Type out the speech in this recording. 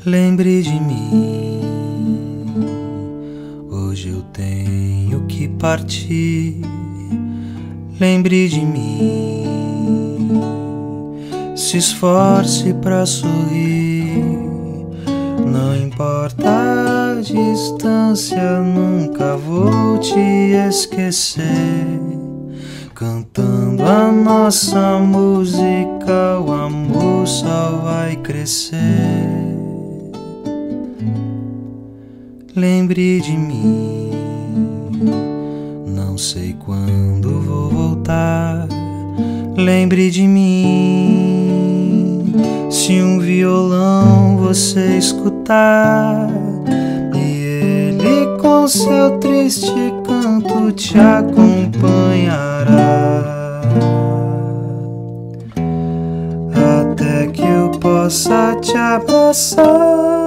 Lembre de mim, hoje eu tenho que partir. Lembre de mim, se esforce pra sorrir. Não importa a distância, nunca vou te esquecer. Cantando a nossa música, o amor só vai crescer. Lembre de mim, não sei quando vou voltar. Lembre de mim, se um violão você escutar e ele com seu triste canto te acompanhará, até que eu possa te abraçar.